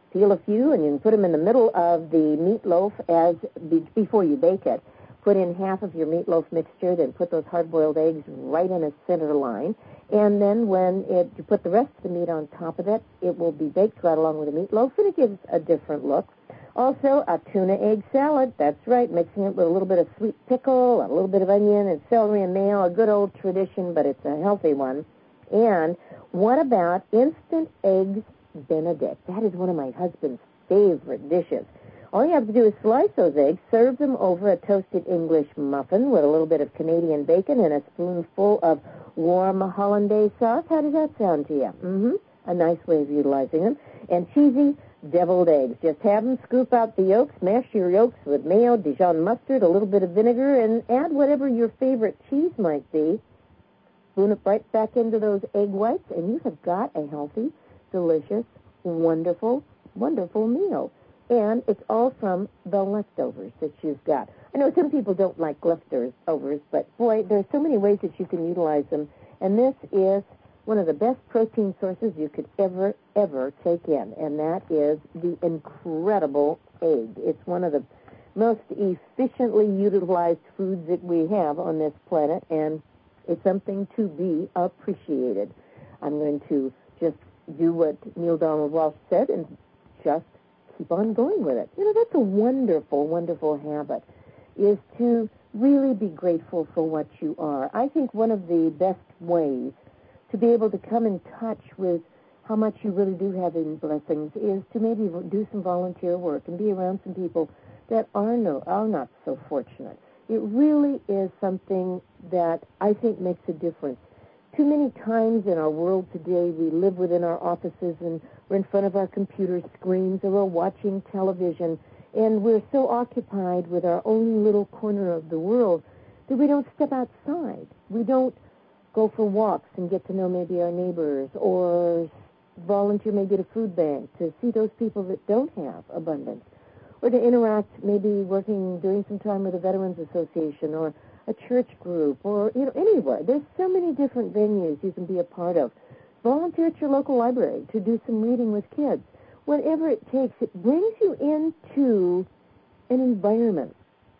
Peel a few, and you can put them in the middle of the meatloaf as be, before you bake it. Put in half of your meatloaf mixture, then put those hard-boiled eggs right in a center line. And then when it, you put the rest of the meat on top of it, it will be baked right along with the meatloaf, and it gives a different look. Also, a tuna egg salad. That's right, mixing it with a little bit of sweet pickle, a little bit of onion and celery and mayo, a good old tradition, but it's a healthy one. And what about instant eggs Benedict? That is one of my husband's favorite dishes. All you have to do is slice those eggs, serve them over a toasted English muffin with a little bit of Canadian bacon and a spoonful of warm hollandaise sauce. How does that sound to you? Mm-hmm. A nice way of utilizing them. And cheesy deviled eggs. Just have them scoop out the yolks, mash your yolks with mayo, Dijon mustard, a little bit of vinegar, and add whatever your favorite cheese might be. Spoon it right back into those egg whites, and you have got a healthy, delicious, wonderful, wonderful meal. And it's all from the leftovers that you've got. I know some people don't like leftovers, but, boy, there's so many ways that you can utilize them. And this is one of the best protein sources you could ever, ever take in, and that is the incredible egg. It's one of the most efficiently utilized foods that we have on this planet, and it's something to be appreciated. I'm going to just do what Neil Donald Walsch said and just keep on going with it. You know, that's a wonderful, wonderful habit, is to really be grateful for what you are. I think one of the best ways to be able to come in touch with how much you really do have in blessings is to maybe do some volunteer work and be around some people that are no are not so fortunate. It really is something that I think makes a difference. Too many times in our world today, we live within our offices and we're in front of our computer screens or we're watching television, and we're so occupied with our own little corner of the world that we don't step outside. We don't go for walks and get to know maybe our neighbors, or volunteer maybe at a food bank to see those people that don't have abundance, or to interact maybe working, doing some time with a Veterans Association or a church group, or, you know, anywhere. There's so many different venues you can be a part of. Volunteer at your local library to do some reading with kids. Whatever it takes, it brings you into an environment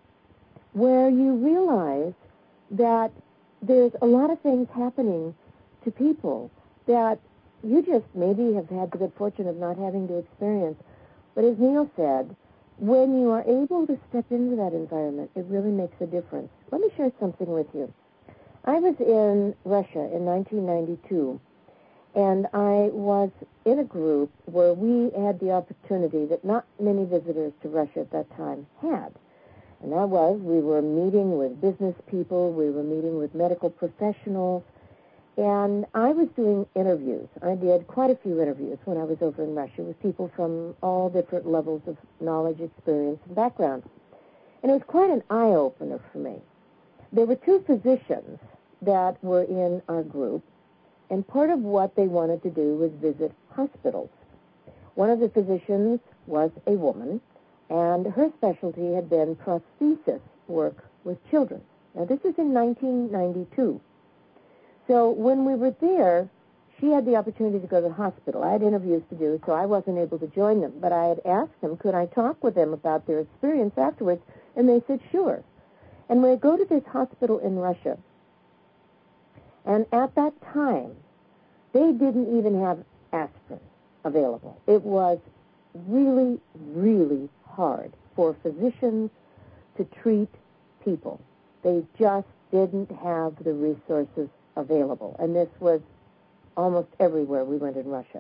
where you realize that there's a lot of things happening to people that you just maybe have had the good fortune of not having to experience. But as Neil said, when you are able to step into that environment, it really makes a difference. Let me share something with you. I was in Russia in nineteen ninety-two, and I was in a group where we had the opportunity that not many visitors to Russia at that time had. And that was, we were meeting with business people, we were meeting with medical professionals, and I was doing interviews. I did quite a few interviews when I was over in Russia with people from all different levels of knowledge, experience, and background. And it was quite an eye-opener for me. There were two physicians that were in our group, and part of what they wanted to do was visit hospitals. One of the physicians was a woman, and her specialty had been prosthesis work with children. Now, this is in nineteen ninety-two. So when we were there, she had the opportunity to go to the hospital. I had interviews to do, so I wasn't able to join them. But I had asked them, could I talk with them about their experience afterwards, and they said, sure. And we go to this hospital in Russia, and at that time, they didn't even have aspirin available. It was really, really hard for physicians to treat people. They just didn't have the resources available. And this was almost everywhere we went in Russia.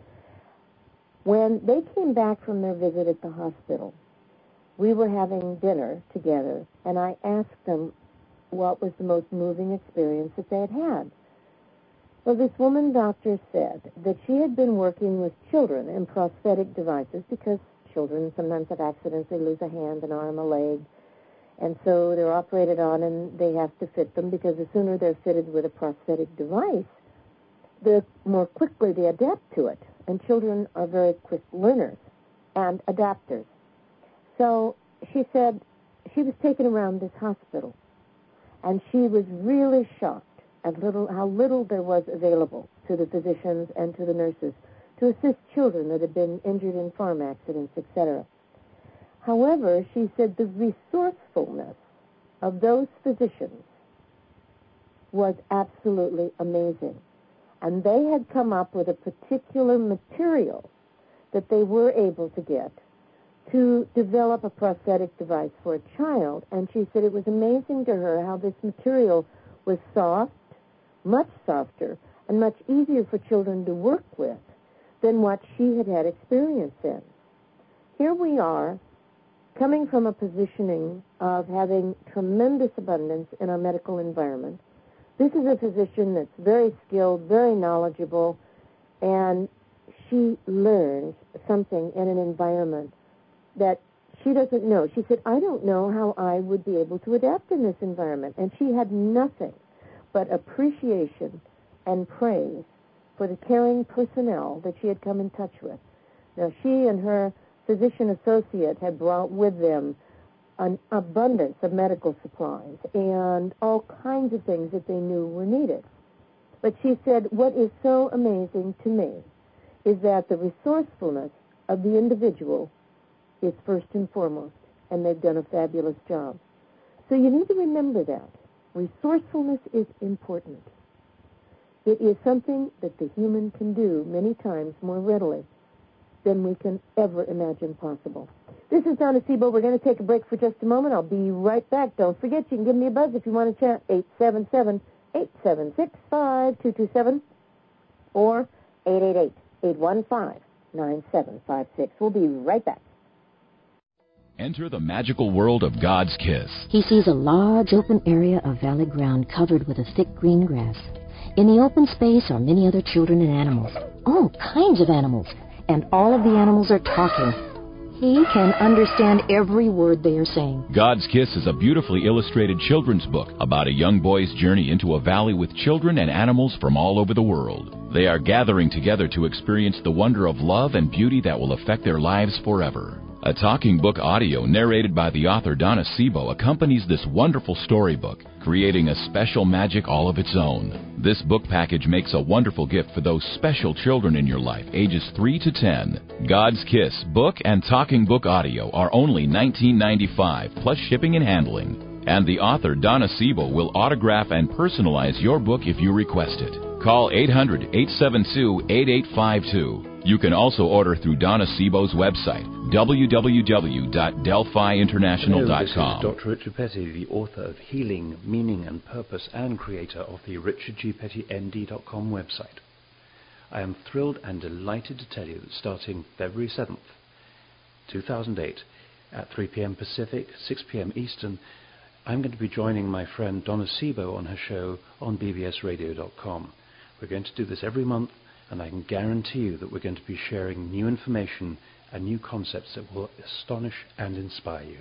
When they came back from their visit at the hospital, we were having dinner together, and I asked them what was the most moving experience that they had had. Well, this woman doctor said that she had been working with children in prosthetic devices because children sometimes have accidents. They lose a hand, an arm, a leg. And so they're operated on and they have to fit them, because the sooner they're fitted with a prosthetic device, the more quickly they adapt to it. And children are very quick learners and adapters. So she said she was taken around this hospital, and she was really shocked at little how little there was available to the physicians and to the nurses to assist children that had been injured in farm accidents, et cetera. However, she said the resourcefulness of those physicians was absolutely amazing. And they had come up with a particular material that they were able to get to develop a prosthetic device for a child. And she said it was amazing to her how this material was soft, much softer, and much easier for children to work with than what she had had experience in. Here we are, coming from a positioning of having tremendous abundance in our medical environment. This is a physician that's very skilled, very knowledgeable, and she learns something in an environment that she doesn't know. She said, I don't know how I would be able to adapt in this environment. And she had nothing but appreciation and praise for the caring personnel that she had come in touch with. Now, she and her physician associate had brought with them an abundance of medical supplies and all kinds of things that they knew were needed. But she said, what is so amazing to me is that the resourcefulness of the individual is first and foremost, and they've done a fabulous job. So you need to remember that. Resourcefulness is important. It is something that the human can do many times more readily than we can ever imagine possible. This is Donna Sebo. We're going to take a break for just a moment. I'll be right back. Don't forget, you can give me a buzz if you want to chat. eight seven seven, eight seven six, five two two seven or eight eight eight, eight one five, nine seven five six. We'll be right back. Enter the magical world of God's kiss. He sees a large open area of valley ground covered with a thick green grass. In the open space are many other children and animals, all kinds of animals, and all of the animals are talking. He can understand every word they are saying. God's Kiss is a beautifully illustrated children's book about a young boy's journey into a valley with children and animals from all over the world. They are gathering together to experience the wonder of love and beauty that will affect their lives forever. A talking book audio narrated by the author Donna Sebo accompanies this wonderful storybook, creating a special magic all of its own. This book package makes a wonderful gift for those special children in your life, ages three to ten. God's Kiss book and talking book audio are only nineteen ninety-five dollars plus shipping and handling. And the author Donna Sebo will autograph and personalize your book if you request it. Call eight hundred, eight seven two, eight eight five two. You can also order through Donna Sebo's website, w w w dot delphi international dot com. Hello, this is Doctor Richard Petty, the author of Healing, Meaning and Purpose and creator of the richard g petty n d dot com website. I am thrilled and delighted to tell you that starting February seventh, two thousand eight, at three p.m. Pacific, six p.m. Eastern, I'm going to be joining my friend Donna Sebo on her show on b b s radio dot com. We're going to do this every month, and I can guarantee you that we're going to be sharing new information and new concepts that will astonish and inspire you.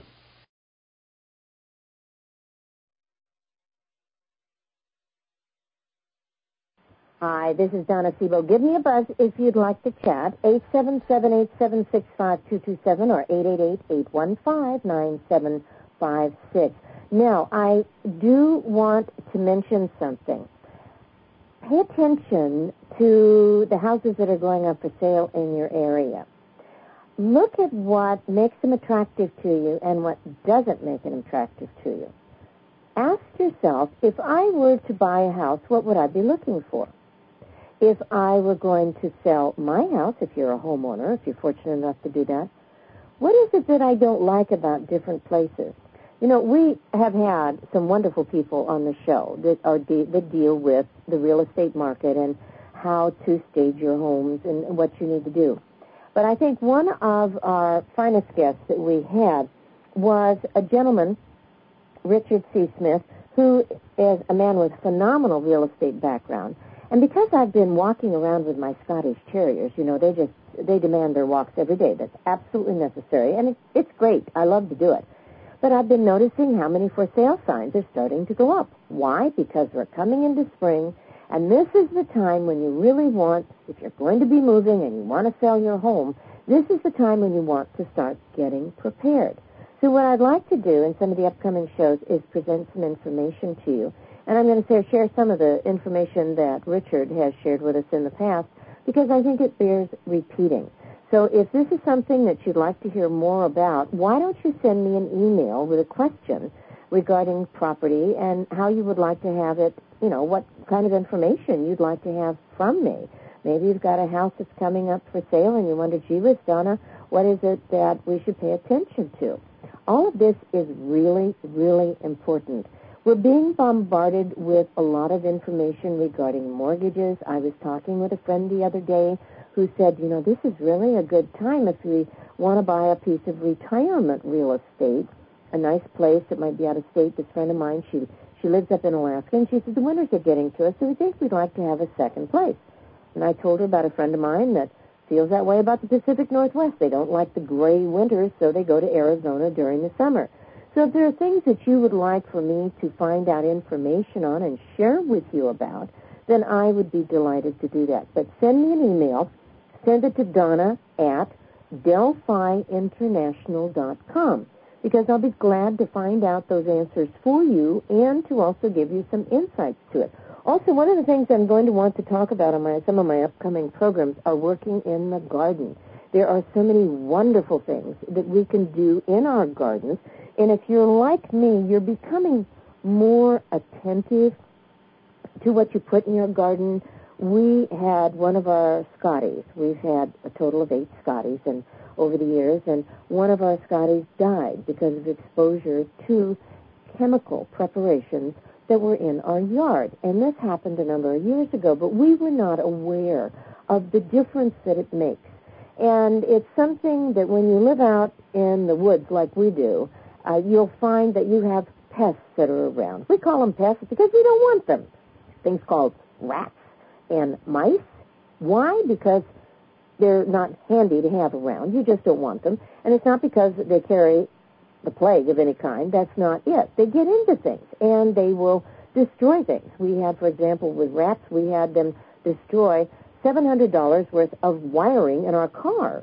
Hi, this is Donna Sebo. Give me a buzz if you'd like to chat. eight seven seven, eight seven six, five two two seven or eight eight eight, eight one five, nine seven five six. Now, I do want to mention something. Pay attention to the houses that are going up for sale in your area. Look at what makes them attractive to you and what doesn't make them attractive to you. Ask yourself, if I were to buy a house, what would I be looking for? If I were going to sell my house, if you're a homeowner, if you're fortunate enough to do that, what is it that I don't like about different places? You know, we have had some wonderful people on the show that are de- that deal with the real estate market and how to stage your homes and what you need to do. But I think one of our finest guests that we had was a gentleman, Richard C. Smith, who is a man with phenomenal real estate background. And because I've been walking around with my Scottish Terriers, you know, they just, they demand their walks every day. That's absolutely necessary. And it, it's great. I love to do it. But I've been noticing how many for sale signs are starting to go up. Why? Because we're coming into spring, and this is the time when you really want, if you're going to be moving and you want to sell your home, this is the time when you want to start getting prepared. So what I'd like to do in some of the upcoming shows is present some information to you. And I'm going to share some of the information that Richard has shared with us in the past because I think it bears repeating. So if this is something that you'd like to hear more about, why don't you send me an email with a question regarding property and how you would like to have it, you know, what kind of information you'd like to have from me. Maybe you've got a house that's coming up for sale and you wonder, gee whiz, Donna, what is it that we should pay attention to? All of this is really, really important. We're being bombarded with a lot of information regarding mortgages. I was talking with a friend the other day who said, you know, this is really a good time if we want to buy a piece of retirement real estate, a nice place that might be out of state. This friend of mine, she she lives up in Alaska, and she said, the winters are getting to us, so we think we'd like to have a second place. And I told her about a friend of mine that feels that way about the Pacific Northwest. They don't like the gray winters, so they go to Arizona during the summer. So if there are things that you would like for me to find out information on and share with you about, then I would be delighted to do that. But send me an email. Send it to Donna at Delphi International dot com, because I'll be glad to find out those answers for you and to also give you some insights to it. Also, one of the things I'm going to want to talk about on my, some of my upcoming programs are working in the garden. There are so many wonderful things that we can do in our gardens, and if you're like me, you're becoming more attentive to what you put in your garden. We had one of our Scotties. We've had a total of eight Scotties and over the years, and one of our Scotties died because of exposure to chemical preparations that were in our yard. And this happened a number of years ago, but we were not aware of the difference that it makes. And it's something that when you live out in the woods like we do, uh, you'll find that you have pests that are around. We call them pests because we don't want them. Things called rats and mice. Why? Because they're not handy to have around. You just don't want them. And it's not because they carry the plague of any kind. That's not it. They get into things, and they will destroy things. We had, for example, with rats, we had them destroy seven hundred dollars worth of wiring in our car.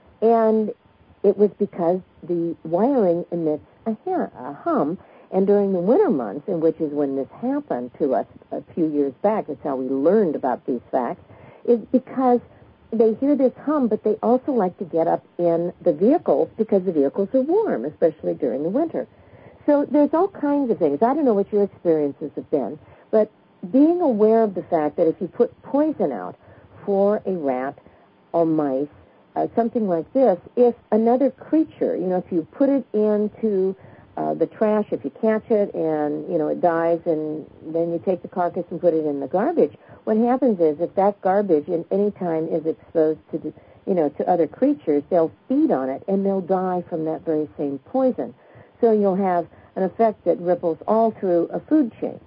And it was because the wiring emits a, a hum, and during the winter months, in which is when this happened to us a few years back, that's how we learned about these facts, is because they hear this hum, but they also like to get up in the vehicles because the vehicles are warm, especially during the winter. So there's all kinds of things. I don't know what your experiences have been, but being aware of the fact that if you put poison out for a rat or mice, uh, something like this, if another creature, you know, if you put it into uh, the trash, if you catch it and, you know, it dies and then you take the carcass and put it in the garbage, what happens is if that garbage in any time is exposed to, the, you know, to other creatures, they'll feed on it and they'll die from that very same poison. So you'll have an effect that ripples all through a food chain.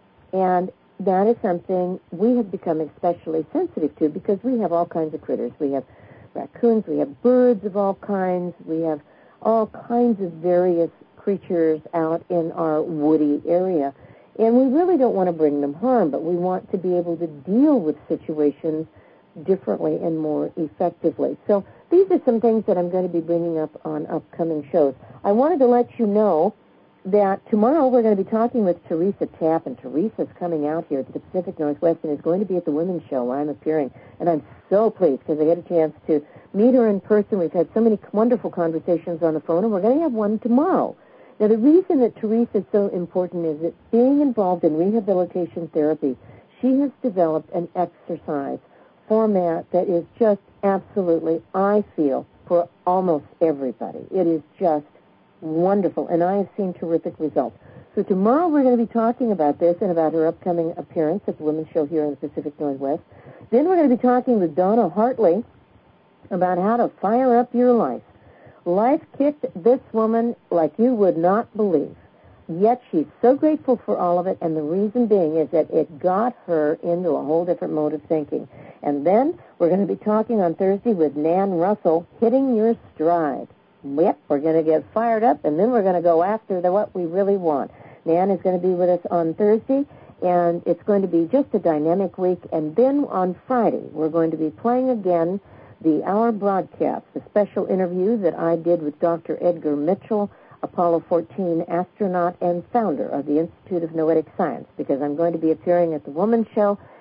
And that is something we have become especially sensitive to because we have all kinds of critters. We have raccoons, we have birds of all kinds, we have all kinds of various creatures out in our woody area. And we really don't want to bring them harm, but we want to be able to deal with situations differently and more effectively. So these are some things that I'm going to be bringing up on upcoming shows. I wanted to let you know that tomorrow we're going to be talking with Teresa Tapp, and Teresa's coming out here to the Pacific Northwest and is going to be at the Women's Show where I'm appearing. And I'm so pleased because I get a chance to meet her in person. We've had so many wonderful conversations on the phone, and we're going to have one tomorrow. Now, the reason that Teresa is so important is that being involved in rehabilitation therapy, she has developed an exercise format that is just absolutely, I feel, for almost everybody. It is just wonderful, and I have seen terrific results. So tomorrow we're going to be talking about this and about her upcoming appearance at the Women's Show here in the Pacific Northwest. Then we're going to be talking with Donna Hartley about how to fire up your life. Life kicked this woman like you would not believe. Yet she's so grateful for all of it, and the reason being is that it got her into a whole different mode of thinking. And then we're going to be talking on Thursday with Nan Russell, Hitting Your Stride. Yep, we're going to get fired up, and then we're going to go after the, what we really want. Nan is going to be with us on Thursday, and it's going to be just a dynamic week. And then on Friday, we're going to be playing again the Hour broadcast, the special interview that I did with Doctor Edgar Mitchell, Apollo fourteen astronaut and founder of the Institute of Noetic Science, because I'm going to be appearing at the Woman's Show,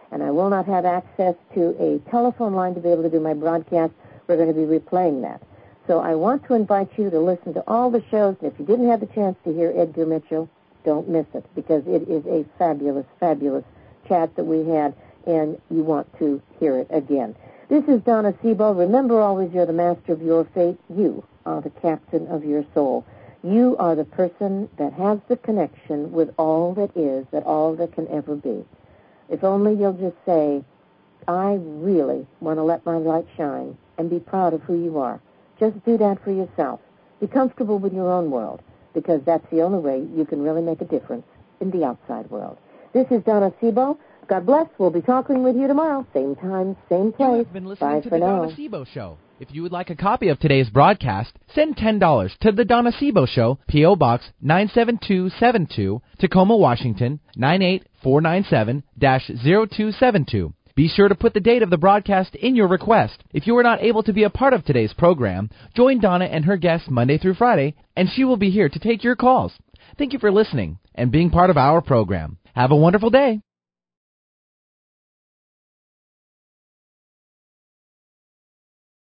and I will not have access to a telephone line to be able to do my broadcast. We're going to be replaying that. So I want to invite you to listen to all the shows, and if you didn't have the chance to hear Edgar Mitchell, don't miss it, because it is a fabulous, fabulous chat that we had, and you want to hear it again. This is Donna Seabold. Remember always, you're the master of your fate. You are the captain of your soul. You are the person that has the connection with all that is, that all that can ever be. If only you'll just say, I really want to let my light shine and be proud of who you are. Just do that for yourself. Be comfortable with your own world, because that's the only way you can really make a difference in the outside world. This is Donna Seabold. God bless. We'll be talking with you tomorrow. Same time, same place. You have been listening Bye to for The now. Donna Seabold Show. If you would like a copy of today's broadcast, send ten dollars to The Donna Seabold Show, P O. Box nine seven two seven two, Tacoma, Washington, nine eight four nine seven dash zero two seven two. Be sure to put the date of the broadcast in your request. If you are not able to be a part of today's program, join Donna and her guests Monday through Friday, and she will be here to take your calls. Thank you for listening and being part of our program. Have a wonderful day.